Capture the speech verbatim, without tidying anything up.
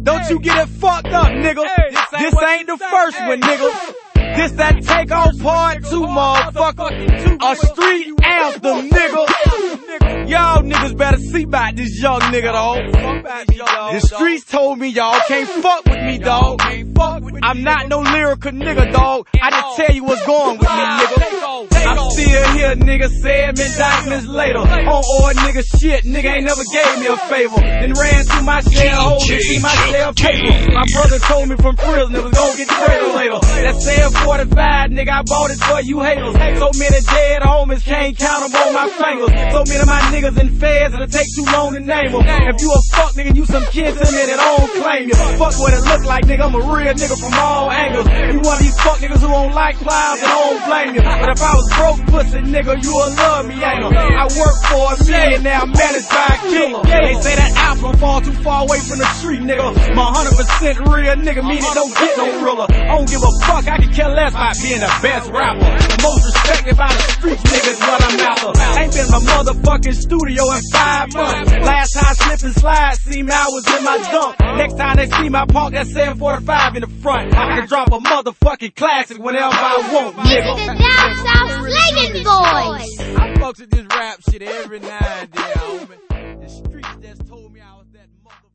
Don't you get it fucked up, nigga. This ain't the first one, nigga. This that takeoff part two, motherfucker. A street anthem, nigga. Y'all niggas better see about this young nigga, dawg. The streets told me y'all can't fuck with me, dawg. I'm not no lyrical nigga, dawg. I just tell you what's going with me, nigga. I'm still here, nigga. Seven diamonds later. On old nigga shit, nigga ain't never gave me a favor. Then ran through my shell hole to see my shell paper. My brother told me from prison it was gonna get greater later. That said forty-five, nigga, I bought it for you haters. So many dead homies, can't count them on my fingers. So many of my niggas in feds, it'll take too long to name them. If you a fuck nigga, you some kid to me that don't claim you. Fuck what it look like, nigga, I'm a real nigga from all angles. You one of these fuck niggas who don't like clowns and don't blame you. But if I was broke pussy, nigga, you would love me, ain't no. I work for a million now, managed by a killer. They say that album fall too far away from the street, nigga. My one hundred percent real nigga, mean it don't get no realer. I don't give a fuck, I can care less about being the best rapper. The most respected by the streets, nigga, is what I'm after. Ain't been in my motherfucking studio in five months. Last time slip and slide, see me, I was in my dunk. Next time they see my park, that seven forty-five in the front. I can drop a motherfucking classic whenever I want, nigga. The down south slinging boys. I fucks with this rap shit every now and then, homie. The streets just told me I was that motherfucker.